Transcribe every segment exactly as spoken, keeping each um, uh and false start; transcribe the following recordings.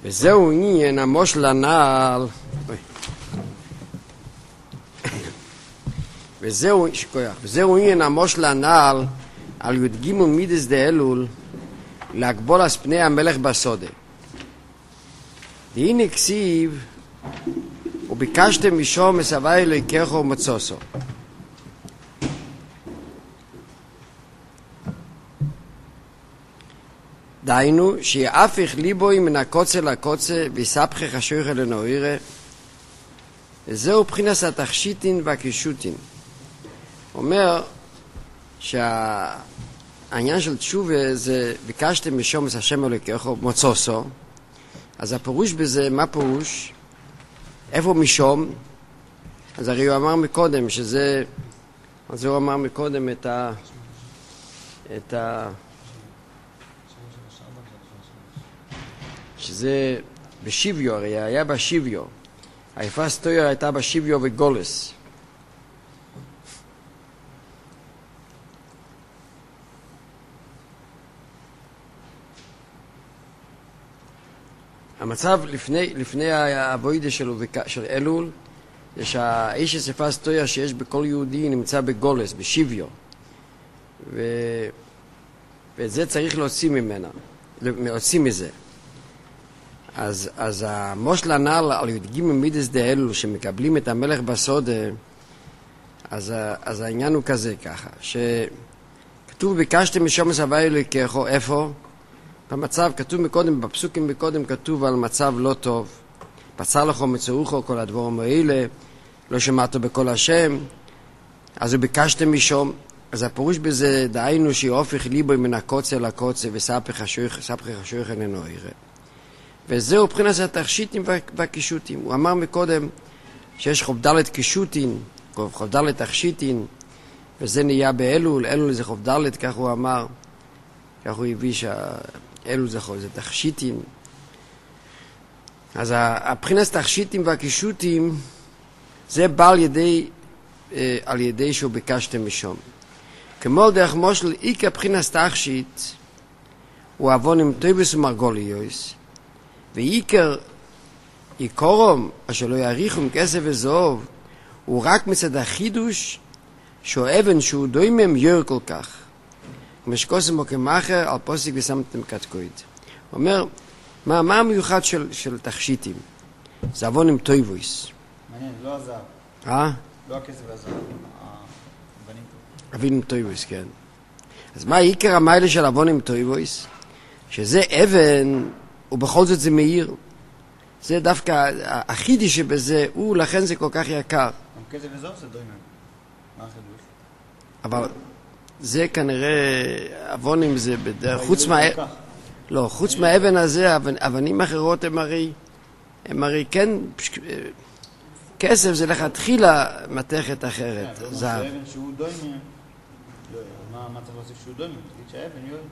וזהו עניין המושל הנעל, וזהו, שכוח, וזהו עניין המושל הנעל על י"ג מידס דאלול להגבול על פני המלך בסודה. והנה כסיב, וביקשתם משום מסבי אלוהיכך ומצוסו. דהיינו, שיהפך ליבוי מן הקוצה לקוצה ויספחך השויכה לנוירה, וזהו בחינת התכשיטין והקישוטין. אומר שהעניין של תשובה זה ביקשתם משום את השם אלוהיכך ומוצוסו. אז הפירוש בזה, מה פירוש? איפה משום? אז הרי הוא אמר מקודם שזה, אז הוא אמר מקודם את ה... את ה... שזה בשיביו, הרי היה בשיביו. היפס תויר הייתה בשיביו וגולס. המצב לפני, לפני הבוידה שלו, של אלול, זה שהאיש הספס תויר שיש בכל יהודי נמצא בגולס, בשיביו. ו... ואת זה צריך להוציא ממנה, להוציא מזה. אז, אז המושל הנעל על י"ג מידס דאלול שמקבלים את המלך בסודה, אז, אז העניין הוא כזה ככה, שכתוב ביקשתם משום מסבי אלוהיכך, איפה? במצב, כתוב מקודם, בפסוקים מקודם כתוב על מצב לא טוב, בצר לכו מצורוכו כל הדבורים האלה, לא שמעתו בכל השם, אז הוא ביקשתם משום, אז הפירוש בזה דהיינו שיהופך ליבו מן הקוצה לקוצה וספח השויכה לנוירה. וזהו בחינת התכשיטים והקישוטים. הוא אמר מקודם שיש חוב דלת קישוטין, חוב דלת תכשיטין, וזה נהיה באלול, אלול זה חוב דלת, כך הוא אמר, כך הוא הביא שהאלול זה חוב, זה תכשיטין. אז הבחינת התכשיטים והקישוטים, זה בא על ידי, על ידי שהוא ביקשתם משום. כמו דרך מושל, איקה בחינת תכשיט, הוא אבון עם טויבוס ומרגוליוס, ועיקר עיקורם אשר לא יעריכו עם כסף וזהוב הוא רק מצד החידוש שהוא אבן שהוא דוימם יור כל כך משקוסם או כמאחר על פוסק ושמתם קטקוית. הוא אומר מה, מה המיוחד של, של תכשיטים? זה אבון עם טויבויס. מעניין, לא הזהב. אה? לא הכסף והזהב, אבון עם טויבויס, כן. אז מה העיקר המיילה של אבון עם טויבויס? שזה אבן ובכל זאת זה מאיר. זה דווקא החידי שבזה, הוא לכן זה כל כך יקר. כסף וזהב זה דוימם. מה החידוש? אבל זה כנראה, אבונים זה בדרך, חוץ מה... לא, חוץ מהאבן הזה, אבנים אחרות הם הרי, הם הרי כן, כסף זה לכתחילה מתכת אחרת, זהב. זה אבן שהוא דוימם, מה צריך להוסיף שהוא דוימם? תגיד שהאבן יואל.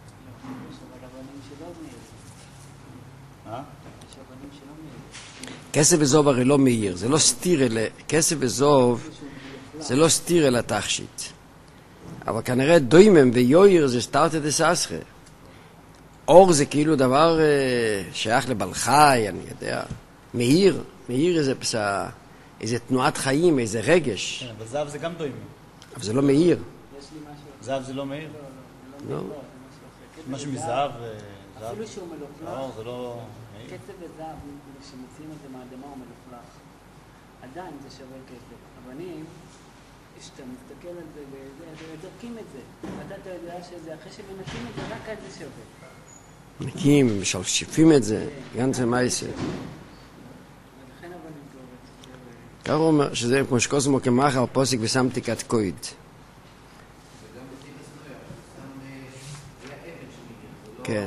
כסף וזוב הרי לא מאיר, זה לא סתיר אלה, כסף וזוב זה לא סתיר אל התכשיט. אבל כנראה דוימם ויויר זה סתרת דסאסרה. אור זה כאילו דבר שייך לבלחי, אני יודע. מאיר, מאיר איזה פסע, איזה תנועת חיים, איזה רגש. אבל זהב זה גם דוימם. אבל זה לא מאיר. זהב זה לא מאיר? לא. משהו מזהב, אפילו שהוא מלוכלך, זה לא... כסף וזהב, כשמוציאים את זה מהאדמה הוא מלוכלך. עדיין זה שווה כסף. אבנים, כשאתה מסתכל על זה, ודורקים את זה. אתה יודע שזה, אחרי שמנקים את זה, רק אז זה שווה. נקים, משלשפים את זה, גם זה מה יעשה. לכן אבנים גורת. כך הוא אומר שזה כמו שקוסמו כמאחר על פוסק ושמתי קטקוית. כן.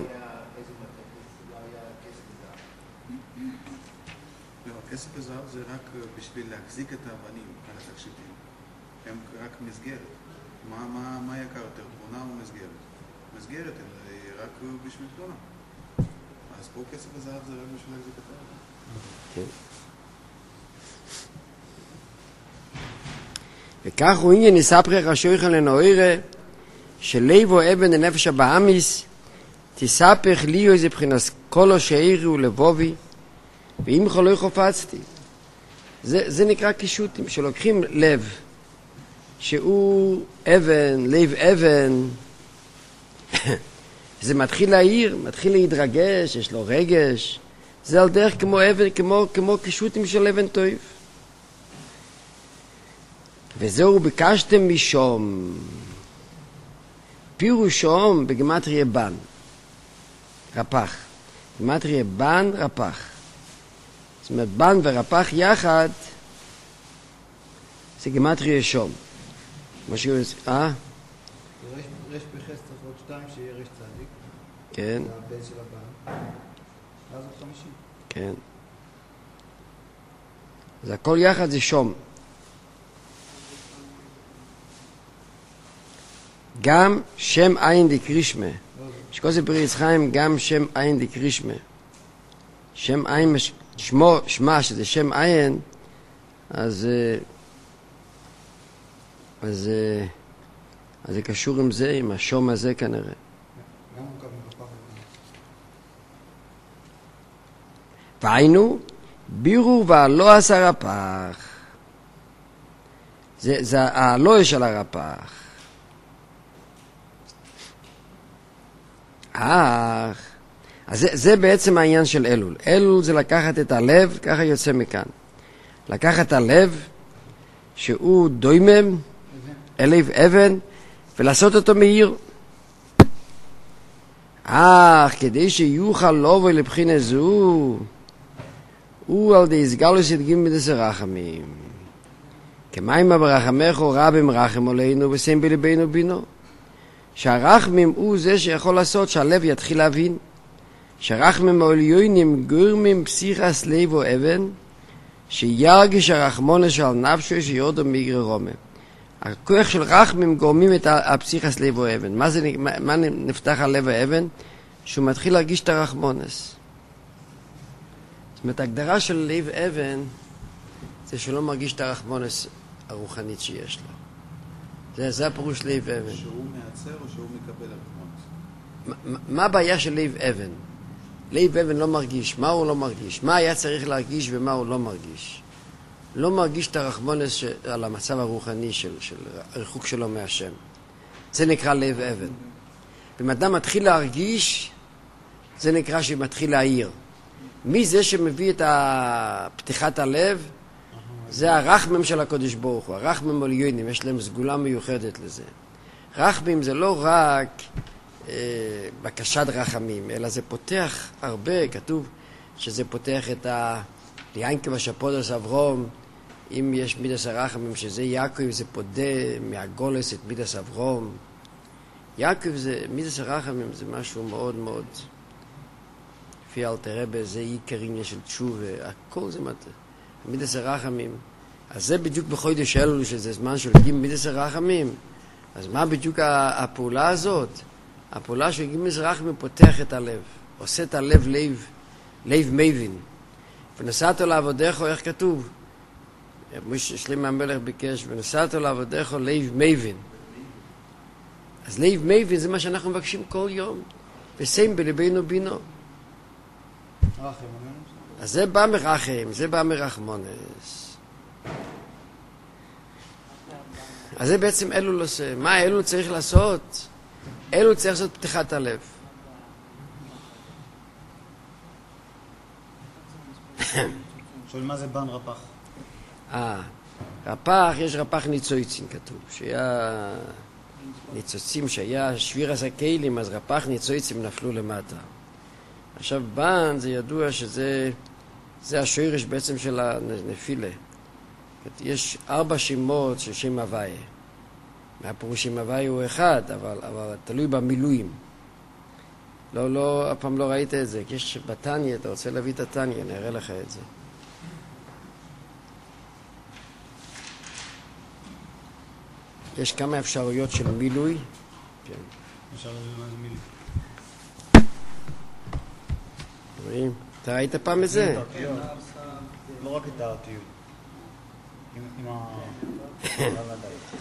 הכסף הזהב זה רק בשביל להחזיק את האבנים על התכשיטים. הם רק מסגרת. מה, מה, מה יקר יותר? תמונה או מסגרת? מסגרת, היא רק בשביל תמונה. אז פה כסף הזהב זה רק בשביל להחזיק את האבנים. כן. וכך הוא עניין יספרך השויכן לנוירה, שליבו אבן לנפש הבאמיס, תספך לי איזה בחינס קולו שאירו לבובי, ואם חולוי חופצתי. זה, זה נקרא קישוטים, שלוקחים לב, שהוא אבן, לב אבן, זה מתחיל להעיר, מתחיל להתרגש, יש לו רגש, זה על דרך כמו אבן, כמו, כמו קישוטים של אבן טוב. וזהו ביקשתם משום, פירושום בגמטריה בן, רפ"ח. גמטריה בן, רפ"ח. זאת אומרת, בן ורפ"ח יחד, זה גמטריה שום. משהו, אה? רש בחסד צריך עוד שתיים שיהיה רש צדיק. כן. זה הבן של הבן. ואז עוד חמישים. כן. אז הכל יחד זה שום. גם שם עין דקרישמה. שכל זה פרי יצחיים, גם שם עין דקרישמה. שם עין, שמו, שמה, שזה שם עין, אז, אז, אז זה קשור עם זה, עם השום הזה כנראה. גם הוא קו מרפ"ח. והיינו, בירור והלא עשה רפ"ח. זה, זה הלא של הרפ"ח. אך, אז זה, זה בעצם העניין של אלול. אלול זה לקחת את הלב, ככה יוצא מכאן. לקחת את הלב, שהוא דוימם, אלב אבן, ולעשות אותו מאיר. אך, כדי שיוכל לבוא לבחינה זו, הוא על די הסגלוס ידגים מדס הרחמים. כמיימה ברחמך רבים רחם עלינו ושם בלבנו בינו. שהרחמים הוא זה שיכול לעשות שהלב יתחיל להבין. שהרחמים העליונים גורמים פסיכס לב או אבן, שירגיש הרחמונס של נפשו שיורדו מגרי רומה. הכוח של רחמים גורמים את הפסיכס לב או אבן. מה, זה, מה, מה נפתח על לב האבן? שהוא מתחיל להרגיש את הרחמונס. זאת אומרת, ההגדרה של לב אבן זה שלא מרגיש את הרחמונס הרוחנית שיש לו. זה, זה הפירוש לב אבן. שהוא מעצר או שהוא מקבל הרחמונס? מה, מה הבעיה של לב אבן? לב אבן לא מרגיש. מה הוא לא מרגיש? מה היה צריך להרגיש ומה הוא לא מרגיש? לא מרגיש את הרחמונס ש... על המצב הרוחני של, של הריחוק שלו מהשם. זה נקרא לב אבן. אם אדם מתחיל להרגיש, זה נקרא שמתחיל להעיר. מי זה שמביא את פתיחת הלב? זה הרחמים של הקודש ברוך הוא. הרחמים עליונים, יש להם סגולה מיוחדת לזה. רחמים זה לא רק אה, בקשת רחמים, אלא זה פותח הרבה, כתוב שזה פותח את ה... ליינקב השפודס אברום, אם יש מידס הרחמים, שזה יעקב, זה פודה מהגולס את מידס אברום. יעקב זה, מידס הרחמים זה משהו מאוד מאוד, לפי אלתר רבי, זה עיקר עניין של תשובה, הכל זה מטה. מידס הרחמים, אז זה בדיוק בחודש אלול, שזה זמן שלגים מידס הרחמים. אז מה בדיוק הפעולה הזאת? הפעולה שלגים מידס הרחמים פותח את הלב, עושה את הלב לב, לב מבין. ונסעתו לעבודך, איך כתוב? שלמה המלך ביקש, ונסעתו לעבודך לב מבין. אז לב מבין זה מה שאנחנו מבקשים כל יום, ושם בלבנו בינו. אז זה בא מרחם, זה בא מרחמונס. אז זה בעצם אלול עושה. מה אלול צריך לעשות? אלול צריך לעשות פתיחת הלב. שואל מה זה בן רפ"ח? אה, רפ"ח, יש רפ"ח ניצוצים כתוב, שהיה ניצוצים, שהיה שבירס הכלים, אז רפ"ח ניצוצים נפלו למטה. עכשיו בן זה ידוע שזה זה השורש בעצם של הנפילה. יש ארבע שמות של שם הוויה. מהפירוש שם הוויה הוא אחד, אבל, אבל תלוי במילואים. לא, לא, אף פעם לא ראית את זה. יש בתניה, אתה רוצה להביא את התניה, אני אראה לך את זה. יש כמה אפשרויות של מילוי. כן. אפשר להביא מה זה מילוי. רואים? אתה ראית פעם את זה? לא רק את האותיות. עם ה...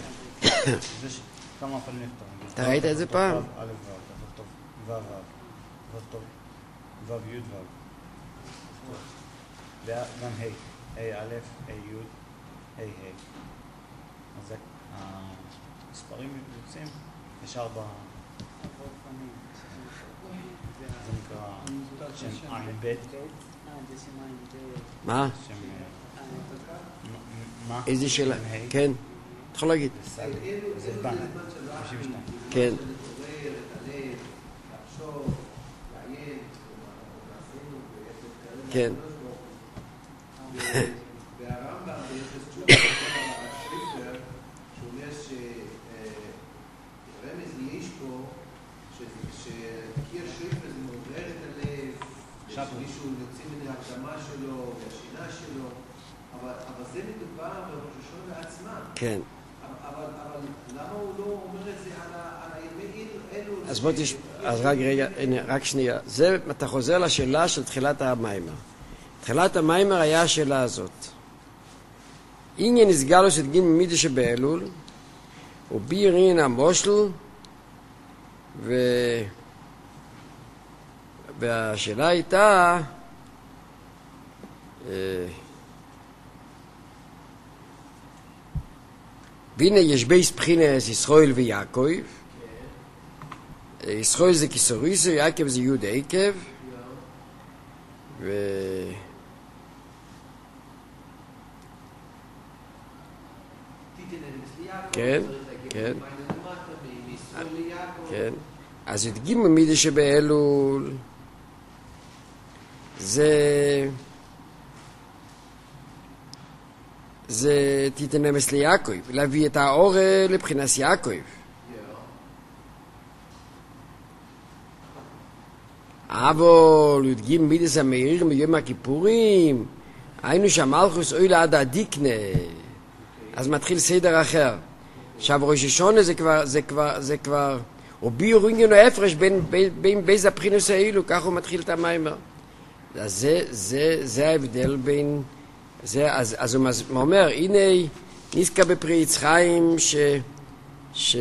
זה כמה פעמים נכתב. אתה ראית את זה פעם? א' ו', ו' ו'. צריך לכתוב ו' י' ו'. וגם ה', ה' א', ה' י', ה' ה'. אז זה, המספרים יוצאים ישר ב... זה נקרא שם עין ב'. מה? שם... מה? איזה שאלה? כן. אתה יכול להגיד. זה בן, חמישים ושתיים. כן. כן. והרמב"ם יש תשובה שריפר, שאומר שרמז יש פה, שקיר שריפר זה מעורר את הלב, שמישהו יוצא מן ההקדמה שלו והשינה שלו, אבל זה מדובר בראש השונה עצמה. כן. אבל למה הוא לא אומר את זה על הימי אלו? אז בוא תשמע, אז רק רגע, הנה, רק שנייה. זה, אתה חוזר לשאלה של תחילת המיימר. תחילת המיימר היה השאלה הזאת. עניין נסגלו שדגים מידי שבאלול, ובירין המושל, ו... והשאלה הייתה, והנה יש בייס בחינס ישראל ויעקב, ישראל זה כיסוריסו, יעקב זה יהודה עקב, ו... כן, כן, כן. אז הדגים במידה שבאלול זה זה תתנמס ליעקב, להביא את האור לבחינס יעקב. אבל יודגים מידס המאיר מיום הכיפורים, היינו שהמלכוס אוי לעד הדיקנה, אז מתחיל סדר אחר. עכשיו ראש השונה זה כבר, זה כבר, זה כבר, וביור עניין ההפרש בין, בין, בין בייז הבחינוס האלו, כך הוא מתחיל את המיימר. אז זה, זה, זה ההבדל בין, זה, אז, אז הוא אומר, הנה נזכה בפרי יצחיים ש, ש,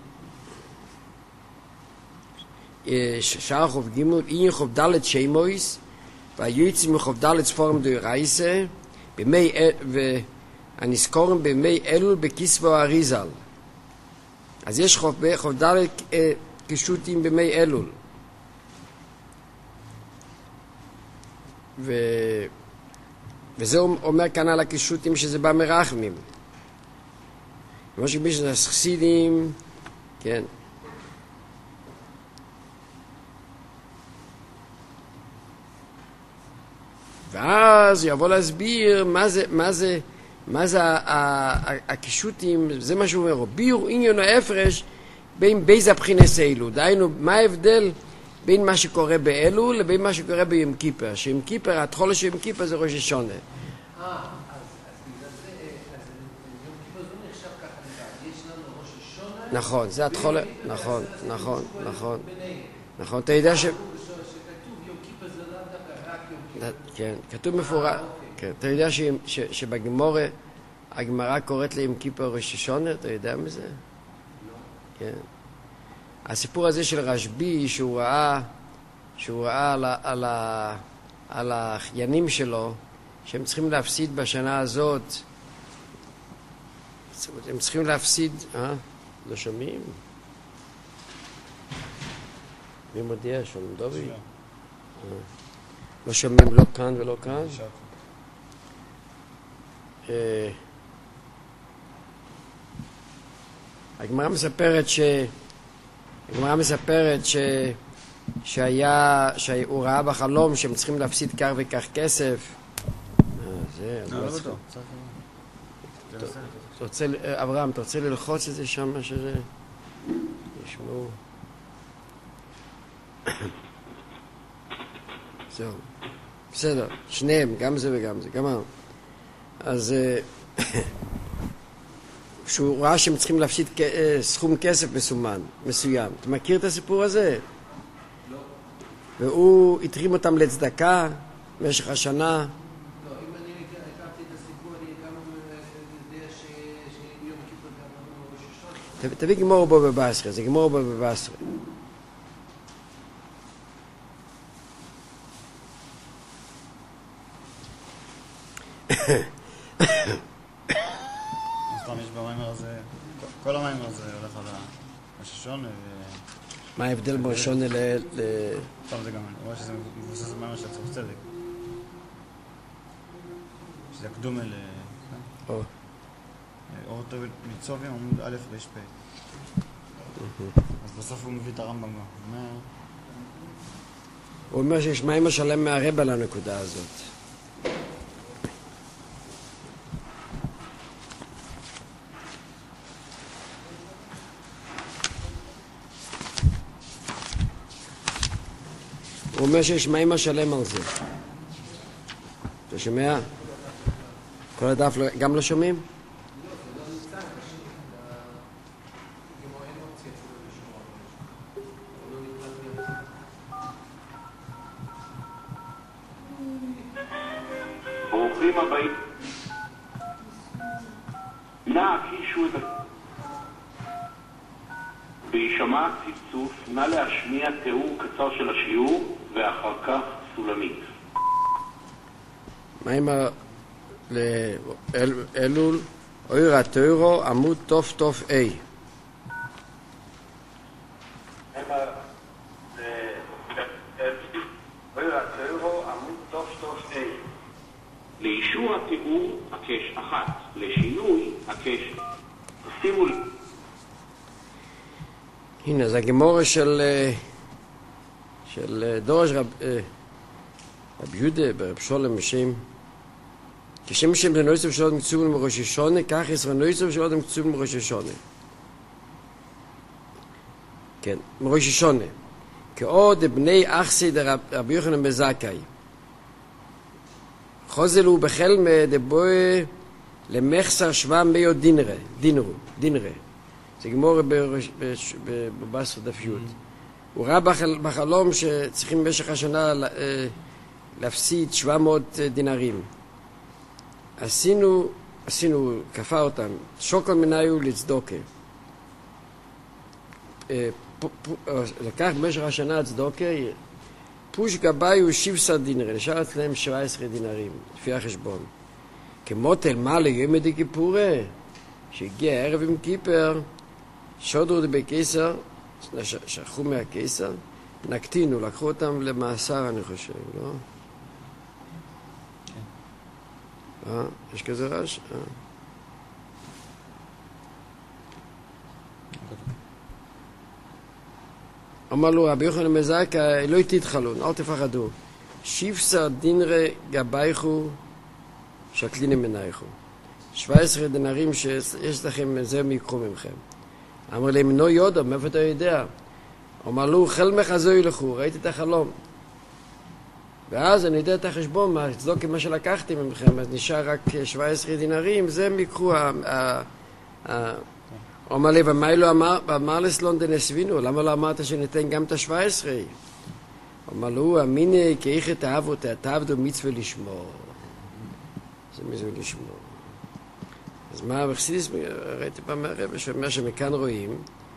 שער חוב גימול, אין חוב דלת שיימויס, והיועצים מחוב דלת ספורם דוי רייסה, במי, והנזכורים במי אלול בכיסבו אריזל. אז יש חוב, חוב דלת קישוטים במי אלול. ו... וזה אומר כאן על הקישוטים שזה בא מרחמים. כמו שמישהו חסידים, כן. ואז יבוא להסביר מה זה, מה זה, מה זה הקישוטים, זה מה שהוא אומר, ביור עניין ההפרש בין בייז הבחינס אלו, דהיינו, מה ההבדל בין מה שקורה באלו לבין מה שקורה ביום כיפר, שיום כיפר, התחולה של יום כיפר זה ראש השונה. אה, אז בגלל זה, אז יום כיפר זה נחשב ככה, יש לנו ראש השונה, נכון, זה התחולה, נכון, נכון, נכון, נכון, אתה יודע ש... שכתוב יום כיפר זה לא דווקא רק יום כיפר. כן, כתוב מפורש, כן, אתה יודע שבגמורה, הגמרא קוראת ליום כיפר ראש השונה, אתה יודע מזה? לא. כן. הסיפור הזה של רשב"י, שהוא ראה, שהוא ראה על, על, על החיינים שלו, שהם צריכים להפסיד בשנה הזאת, הם צריכים להפסיד, אה? לא שומעים? מי מודיע? שומעים דובי? לא שומעים לא כאן ולא כאן? הגמרא מספרת ש... הגמרא מספרת ש... שהיה, שהוא ראה בחלום שהם צריכים להפסיד כך וכך כסף. זה, לא, לא בטוח. אתה רוצה, אברהם, אתה רוצה ללחוץ את זה שם, מה שזה? ישמעו. זהו. בסדר, שניהם, גם זה וגם זה, גמר. אז שהוא ראה שהם צריכים להפסיד סכום כסף מסומן, מסוים. אתה מכיר את הסיפור הזה? לא. והוא התרים אותם לצדקה במשך השנה. לא, אם אני הכרתי את הסיפור, אני גם יודע שיום כיפר גם אמרו ראש השונה. תביא גמור בו בבסרה, זה גמור בו בבסרה. סתם יש במיימר הזה, כל המיימר הזה הולך על הששון ו... מה ההבדל בין שונה ל... טוב, זה גם, אני רואה שזה מבוסס על מיימר של צורך צדק. שזה הקדום אל... או. אור טוב מצובים עמוד א' רש פ'. אז בסוף הוא מביא את הרמב"ם גם. הוא אומר... הוא אומר שיש מיימר שלם מהרב על הנקודה הזאת. הוא אומר שיש מיימר שלם על זה. אתה שומע? כל הדף גם לא שומעים? ברוכים הבאים. נא הקישו את ה... בהישמע צפצוף, נא להשמיע תיאור קצר של השיעור ואחר כך סולמית. מיימר לאלול אויר התוירו עמוד תוף תוף A. מיימר אויר התוירו עמוד תוף תוף A. לאישור התיאור הקש אחת, לשינוי הקש. שימו לי. הנה, זה הגמורה של של דורש רב רב יהודה ברב שולם משם כשם שם זה נויסף שלו מצובל מראש השונה, כך ישראל נויסף שלו מצובל מראש השונה. כן, מראש השונה. כעוד בני אחסי דרבי יוחנן בן זכאי. חוזל הוא בחל מדבוי למחסר שבע מאות דינרה, דינרו, דינרה. זה גמור בבאסו דף י'. הוא ראה בחלום שצריכים במשך השנה להפסיד שבע מאות דינרים. עשינו, עשינו, כפה אותם, שוקל מניו לצדוקה. לקח במשך השנה הצדוקה, פוש גבי הוא שבע דינרים, נשאר אצלם שבע עשרה דינרים, לפי החשבון. כמו תלמה ליום די כיפורה, שהגיע הערב עם כיפר, שודרו די בקיסר, שכחו מהקיסר, נקטינו, לקחו אותם למאסר, אני חושב, לא? אה? יש כזה רעש? אה. אמר לו, רבי יוחנן בן זכאי, לא תתחלון, אל תפחדו. שבע דינרי גבייכו, שקלינים מנייכו. שבע עשרה דינרים שיש לכם, זה מיקחו ממכם. אמר להם, נו יודו, מאיפה אתה יודע? אמר לו, חלמך הזו ילכו, ראיתי את החלום. ואז אני יודע את החשבון, מה, צדוק מה שלקחתי ממכם, אז נשאר רק שבע עשרה דינרים, זה מיקחו. אמר לי, ומה לא אמר לסלון דנסבינו? למה לא אמרת שניתן גם את השבע עשרה? אמר לו, אמיני כאיך תאהבו, תאהבו מצווה לשמור. זה מצווה לשמור. אז מה, בחסידות, ראיתי פעם מהרבא שאומר שמכאן רואים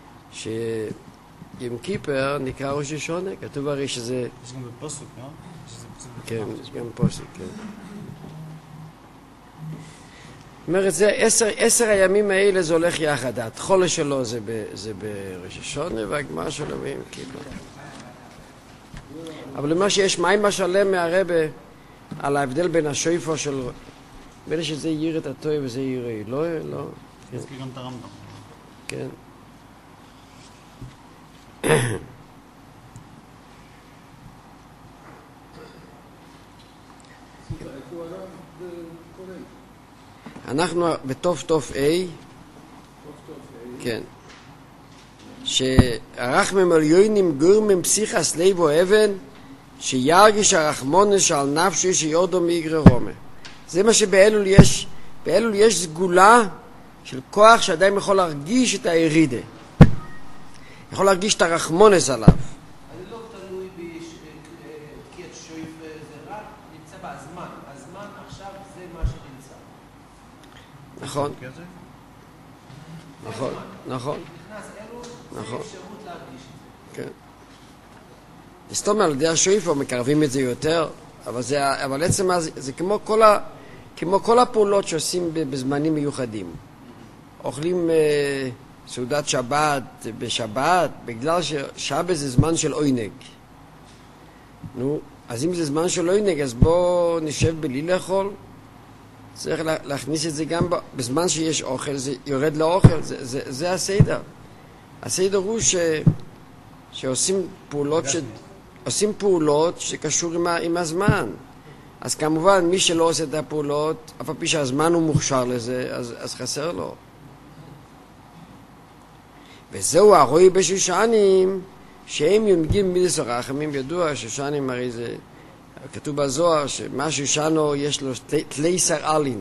שיום כיפר נקרא ראש השונה, כתוב הרי שזה... יש גם בפוסק, לא? כן, יש גם פוסק, כן. זאת אומרת, זה עשר, עשר הימים האלה זה הולך יחד, התחולה שלו זה, ב, זה בראש השונה והגמרא שלו ביום כיפר. אבל למה שיש מים שלם מהרבא על ההבדל בין השויפו של... בין שזה יראה את הטוב וזה יראה, לא, לא. נזכיר גם את הרמב"ם. כן. אנחנו בתוף תוף A, כן, שהרחמם עליונים גורמים פסיכס לב או אבן, שירגיש הרחמונס שעל נפשי שיורדו מיגרר רומה. זה מה שבאלול יש, באלול יש סגולה של כוח שאדם יכול להרגיש את הירידה. יכול להרגיש את הרחמונס עליו. אני לא תלוי בקיית שויף, זה רק נמצא בזמן. הזמן עכשיו זה מה שנמצא. נכון. נכון, נכון. נכנס אלול, זה נכון. אפשרות להרגיש את זה. כן. זאת אומרת, על ידי השויפו מקרבים את זה יותר, אבל, זה, אבל עצם זה, זה כמו כל, ה, כמו כל הפעולות שעושים בזמנים מיוחדים. אוכלים אה, סעודת שבת בשבת, בגלל ששבת זה זמן של עונג. נו, אז אם זה זמן של עונג, אז בואו נשב בלי לאכול. צריך לה, להכניס את זה גם בזמן שיש אוכל, זה יורד לאוכל, זה, זה, זה הסדר. הסדר הוא ש, שעושים פעולות, ש, עושים פעולות שקשור עם, עם הזמן. אז כמובן, מי שלא עושה את הפעולות, אף על פי שהזמן הוא מוכשר לזה, אז, אז חסר לו. וזהו הרואי בשושנים, שהם יונגים מידס הרחמים. ידוע שושנים הרי זה, כתוב בזוהר שמה שושנו יש לו תלי סרעלין.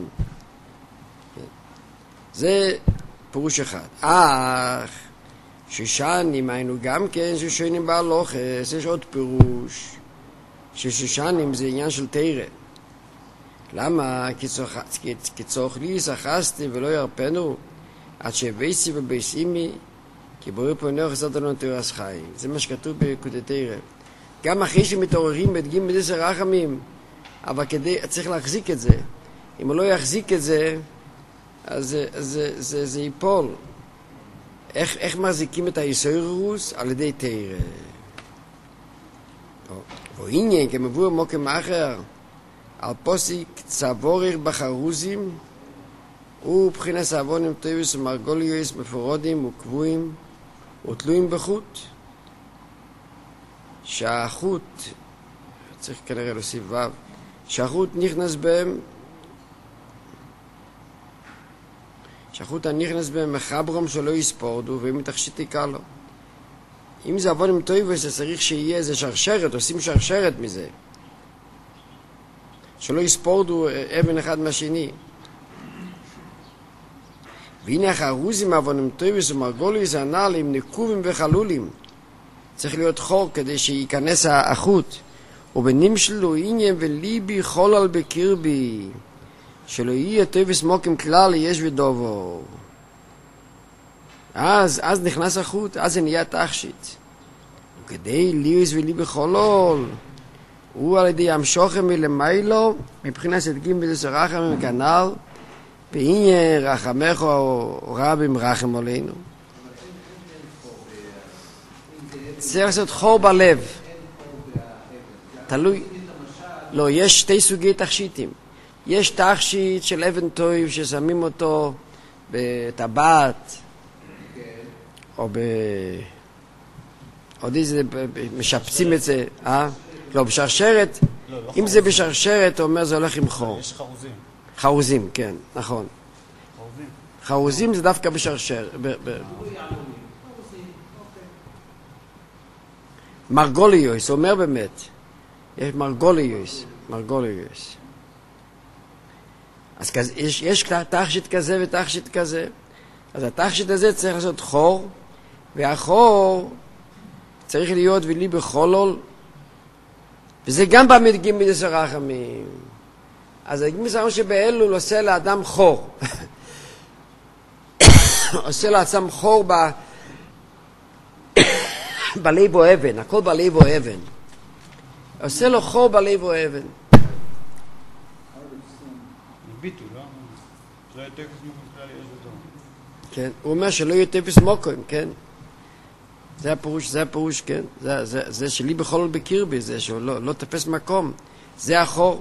זה פירוש אחד. אך שושנים היינו גם כן שושנים בהלוכס, יש עוד פירוש ששושנים זה עניין של תירה. למה? כי צורך לי שחסתי ולא ירפנו עד שבייסי ובייסימי כי בורא פונך עשת לנו תירס חיים. זה מה שכתוב בקודי תירה. גם אחרי שמתעוררים מדגים מידס הרחמים, אבל כדי, צריך להחזיק את זה. אם הוא לא יחזיק את זה, אז זה, זה, זה, זה ייפול. איך, איך מחזיקים את היסוירוס? על ידי תירה. והנה, כמבוא מוקם אחר, על פוסיק צבורך בחרוזים, ובחינת סעבונים טויבס ומרגוליוס מפורודים וקבועים ותלויים בחוט. שהחוט, צריך כנראה להוסיף וו, שהחוט נכנס בהם, שהחוט הנכנס בהם מחברום שלא יספורדו והם מתחשית יקר לו. אם זה עבוד עם טויבס, זה צריך שיהיה איזה שרשרת, עושים שרשרת מזה. שלא יספורדו אבן אחד מהשני. והנה החרוזים עבוד עם טויבס ומרגוליוס הנ"ל עם נקובים וחלולים. צריך להיות חור כדי שייכנס החוט. ובנמשלו עניין וליבי חולל בקרבי, שלא יהיה טויבס מוקים כלל יש ודובו. אז, אז נכנס החוט, אז זה נהיה תכשיט. וכדי ליוס וליבי חולל, הוא על ידי המשוכם מלמיילו, מבחינת סדגים בדסרחם מכנל, בעניין רחמך או רבים רחם עלינו. צריך לעשות חור בלב. תלוי. לא, יש שתי סוגי תכשיטים. יש תכשיט של אבן טוב ששמים אותו בטבעת, או ב... עוד איזה, משפצים את זה, אה? לא, בשרשרת. אם זה בשרשרת, הוא אומר זה הולך עם חור. יש חרוזים. חרוזים, כן, נכון. חרוזים. חרוזים זה דווקא בשרשר. מרגוליוס, אומר באמת. יש מרגוליוס, מרגוליוס. אז כזה, יש, יש תכשיט כזה ותכשיט כזה. אז התכשיט הזה צריך לעשות חור, והחור צריך להיות ולי בחולול, וזה גם במדגים מידס הרחמים. אז הגמיס הרחמים שבאלול עושה לאדם חור. עושה לעצם חור ב... בלב או אבן, הכל בלב או אבן. עושה לו חור בלב או אבן. ביטו, לא? שלא יהיה טקס מוקם כלל יש ודום. כן, הוא אומר שלא יהיה טקס מוקם, כן. זה הפירוש, זה הפירוש, כן. זה, זה, זה שלי בכל בקרבי, זה שהוא לא, לא תפס מקום. זה החור.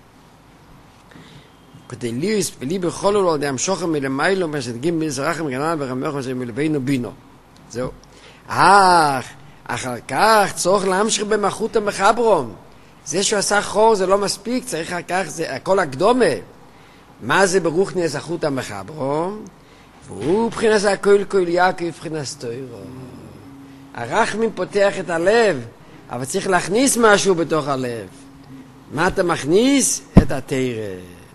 כדי ליס, ולי בכל לא יודע, המשוכם מלמיילו, מה שדגים מזרחם גנן ורמך, זה מלבינו בינו. זהו. אך, אחר כך צורך להמשיך במחות המחברום. זה שהוא עשה חור זה לא מספיק, צריך אחר כך, זה הכל הקדומה. מה זה ברוך נס החוט המחברום? והוא בחינת הכל כל יעקב בחינת תוירו. הרחמים פותח את הלב, אבל צריך להכניס משהו בתוך הלב. מה אתה מכניס? את התירה.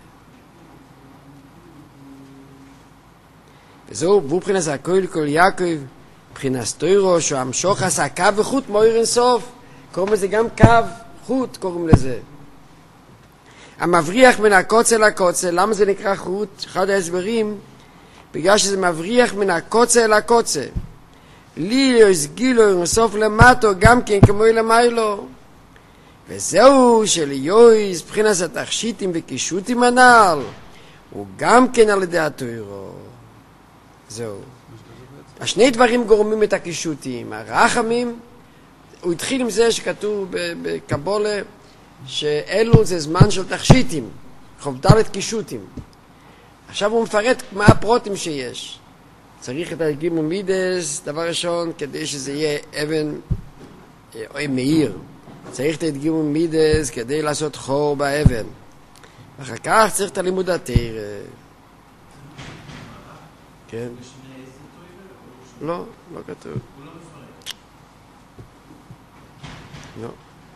וזהו, והוא בחינת הכל כל יעקב בחינת תוירו, שהוא המשוך עשה קו וחוט מויר אינסוף. קוראים לזה גם קו חוט, קוראים לזה. המבריח מן הקוצה לקוצה. למה זה נקרא חוט? אחד ההסברים, בגלל שזה מבריח מן הקוצה לקוצה. לי יסגילו אינסוף למטו, גם כן כמו למיילו. וזהו שליועז מבחינת התכשיטים וקישוטים הנ"ל הוא גם כן על ידי התוירו. זהו. השני דברים גורמים את הקישוטים. הרחמים, הוא התחיל עם זה שכתוב בקבולה שאלו זה זמן של תכשיטים, חובדלת קישוטים. עכשיו הוא מפרט מה הפרוטים שיש. צריך את הגימו מידס, דבר ראשון, כדי שזה יהיה אבן או מאיר. צריך את הגימו מידס כדי לעשות חור באבן. ואחר כך צריך את הלימוד התורה. כן? לא, לא כתוב. הוא לא מפרט. לא.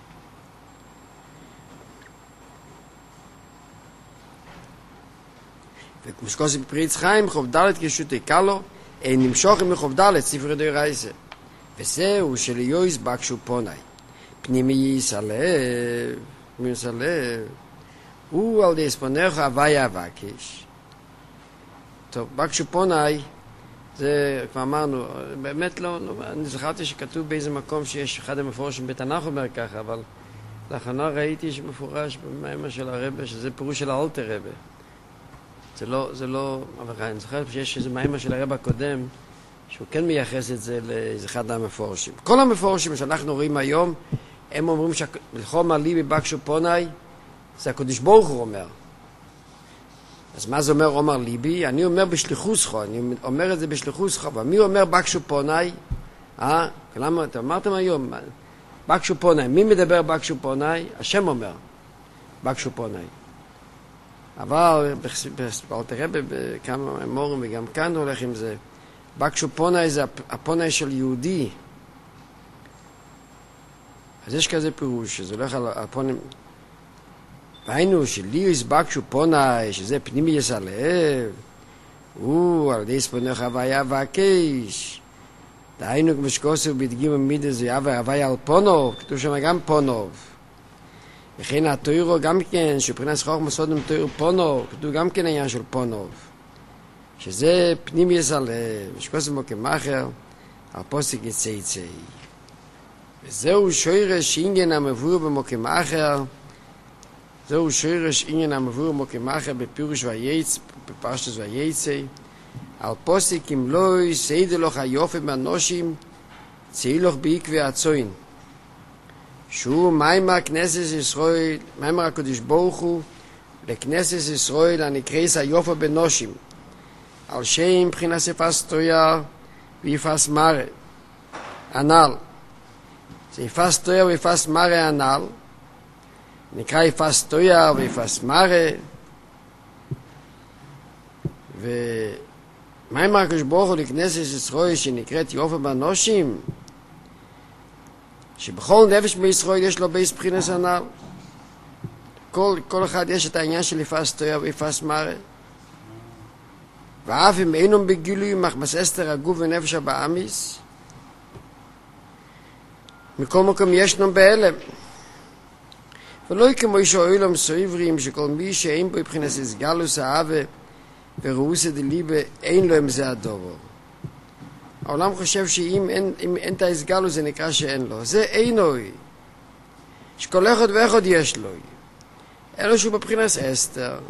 וכמשקוס בפריץ חיים, חוב דלת קישוטי קלו, אין נמשוך מחוב דלת, ספר דאורייתא. וזהו שליועז בקשו פונאי. פנימי יסלב, פנימי יסלב, הוא על די ספונך הוויה אבקש. טוב, בקשו פונאי, זה כבר אמרנו, באמת לא, לא, אני זכרתי שכתוב באיזה מקום שיש אחד המפורשים בתנ"ך אומר ככה, אבל לאחרונה ראיתי שמפורש במאמר של הרב, שזה פירוש של האלטר רב. זה לא, זה לא, אבל אני זוכר שיש איזה מאמר של הרב הקודם, שהוא כן מייחס את זה לאיזה אחד המפורשים. כל המפורשים שאנחנו רואים היום, הם אומרים שלחום עלי בבקשו פונאי, זה הקדוש ברוך הוא אומר. אז מה זה אומר אומר ליבי? אני אומר בשליחוסכו, אני אומר את זה בשליחוסכו, אבל מי אומר בקשו פונאי? אה? למה, אתם אמרתם היום, בקשו פונאי, מי מדבר בקשו פונאי? השם אומר, בקשו פונאי. אבל באלתר רבי בכמה אמורים וגם כאן הולך עם זה, בקשו פונאי זה הפונאי של יהודי. אז יש כזה פירוש, שזה הולך על הפונאי, והיינו שליועז בקשו פונאי, שזה פנימי יסלב, הוא על ידי ספונך הוויה ואבקש. דהיינו כמשקוסו בדגים מידע זה הוויה על פונוב, כתוב שם גם פונוב. וכן התוירו גם כן, שבחינת חוכמה סודם תוירו פונוב, כתוב גם כן העניין של פונוב. שזה פנימי יסלב, משקוסו מוקמחר, על פוסק יצייצי. וזהו שורש עניין המבוא במוקמחר, זהו שורש עניין המבוא במוקמחר בפירוש וייצא, בפרשת וייצא, על פוסק אם לא יסיידו לך היופי מהנושים, צאי לך בעקבי הצוין. שהוא מיימר כנסת ישראל, מיימר הקדוש ברוך הוא, לכנסת ישראל הנקראת היופי בנושים, על שם בחינת יפס תויה ויפס מראה, הנ"ל. זה יפס תויה ויפס מראה הנ"ל, נקרא יפס תויה ויפס מראה, ומיימר הקדוש ברוך הוא לכנסת ישראל שנקראת יופי בנושים, שבכל נפש בישראל יש לו בייס בחינס הנ"ל. כל, כל אחד יש את העניין של יפס תויה ויפס מראה. ואף אם אינם בגילוי מחמס אסתר הגוף ונפש הבאמיס, מכל מקום ישנם בהלם. ולא כמו שאוילם סויברים שכל מי שאין בו מבחינת הסגלוס האהבה וראוסא דליבה אין לו עם זה הדובר. העולם חושב שאם אין, אם אין את ההסגלוס זה נקרא שאין לו. זה אינוי. שכל אחד ואחד יש לו. אלו שהוא בבחינת אסתר.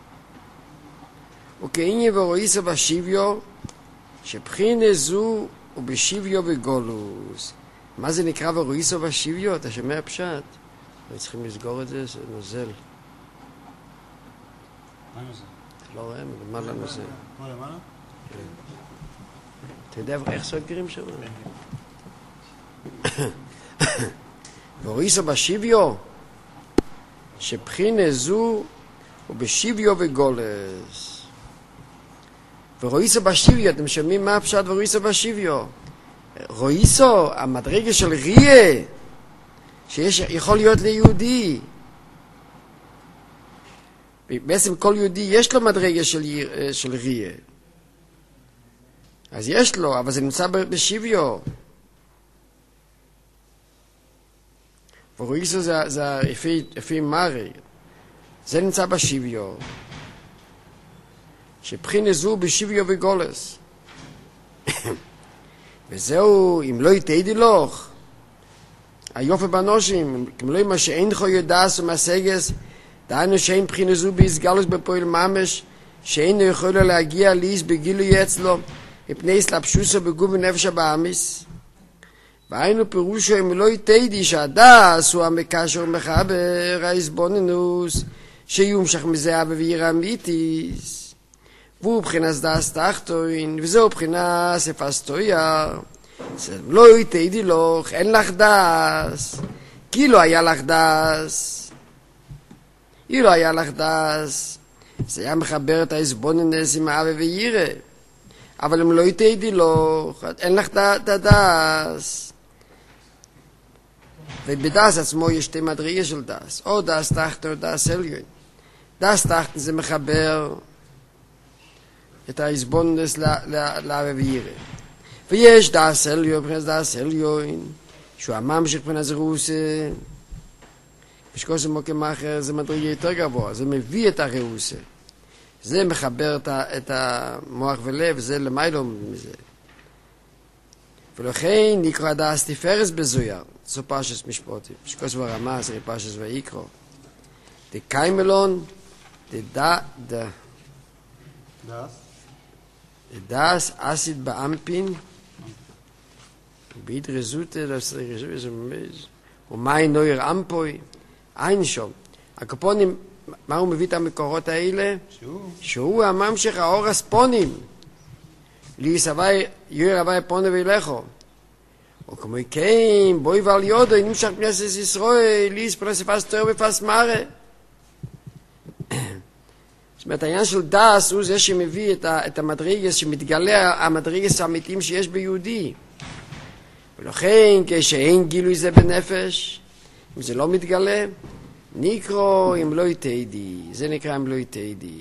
וכעניין וראיסא בשוויו, שבחינה זו ובשוויו וגולוס. מה זה נקרא וראיסא בשוויו? אתה שומע פשט? אנחנו צריכים לסגור את זה, זה נוזל. מה נוזל? אתה לא רואה? למעלה נוזל. מה למעלה? אתה יודע איך סוגרים שם? וראיסא בשוויו, שבחינה זו ובשוויו וגולס. וראיסא בשוויו, אתם שומעים מה הפשט וראיסא בשוויו? ראיסא, המדרגה של ריה, שיכול להיות ליהודי. בעצם כל יהודי יש לו מדרגה של, של ריה. אז יש לו, אבל זה נמצא בשוויו. וראיסא זה, זה אפי מרי. זה נמצא בשוויו. שבחינה זו בשוויו וגולס. וזהו, אם לא יתהידי לך, היופי באנושים, כמו מה שאין חו יודעס ומשגס, דהיינו שאין בחינה זו בהסגלוס בפועל ממש, שאין יכול להגיע ליס בגילוי אצלו, מפני סלבשוסו בגוף ונפש הבאמיס. והיינו פירושו אם לא יתידי שהדס הוא המקשר ומחבר ההסבוננוס, שיומשך מזה אבא ועיר אמיתיס. והוא בחינת דס תחתוין, וזהו בחינת ספסטויה. לא יתידי לך, אין לך דס. כי לא היה לך דס. כי לא היה לך דס. זה היה מחבר את ההסבוננוס עם אבא ועיר. אבל אם לא יתידי לך, אין לך דס. ובדס עצמו יש שתי מדרגות של דס, או דס תחתון או דס עליון. דס תחתון זה מחבר את ההסבוננוס לאבא ועירה. ויש דס עליון, מבחינת דס עליון, שהוא הממשיך מבחינת זירוסה, ושכל זה מוקם אחר זה מדרגה יותר גבוה, זה מביא את הרעוסה. זה מחבר את המוח ולב, זה למיילו מזה. ולכן נקרא דס תפארס בזויר. זו פרשת משפטים. שכל זה ברמה, זה פרשת ויקרא. דקיימלון, דדה, דה. דס? דס אסיד באמפין, ביד רזוטה, ומאי נויר אמפוי, אין שום. הקופונים, מה הוא מביא את המקורות האלה? שהוא. שהוא הממשך האור הספונים. ליס הווי, יויר הווי פונה וילכו. או כמו כן, בואי ועל יודו, נמשך פנסס ישראל, ליס פרס פס תואר ופס מרה. זאת אומרת, העניין של דס הוא זה שמביא את, את המדרגס, שמתגלה המדרגס האמיתיים שיש ביהודי. ולכן, כשאין גילוי זה בנפש, אם זה לא מתגלה, נקרא אם לא יתידי. זה נקרא אם לא יתידי.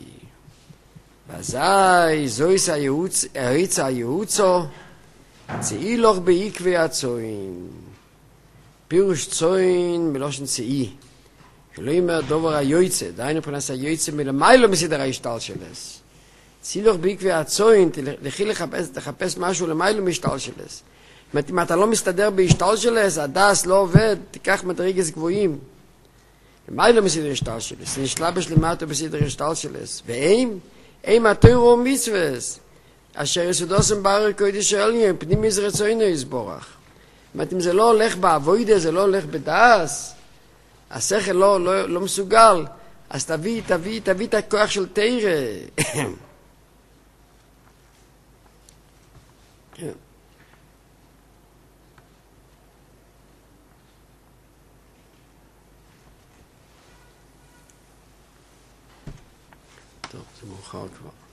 ואזי, זויס העריץ הייעוצו, צאי לך בעקבי הצוין. פירוש צוין מלושן צאי. שלא יאמר דובר היועצה, דהיינו פרנס היועצה מלמיילו מסדר ההשתל שלס. צאי לך בעקבי הצוין, תלכי לחפש, לחפש משהו למיילו משתל שלס. אם אתה לא מסתדר בהשתל שלס, הדס לא עובד, תיקח מדרגס גבוהים. למיילו מסדר השתל שלס, נשלבש למטו בסדר השתל שלס. ואם? אם התוירו ומצווס, אשר יסודוסם ברר קודש העליון, פנים מזרצוינו יסבורך. זאת אומרת, אם זה לא הולך בעבודה, זה לא הולך בדס, השכל לא, לא, לא מסוגל, אז תביא, תביא, תביא את הכוח של תירה. כן. טוב, זה מאוחר כבר.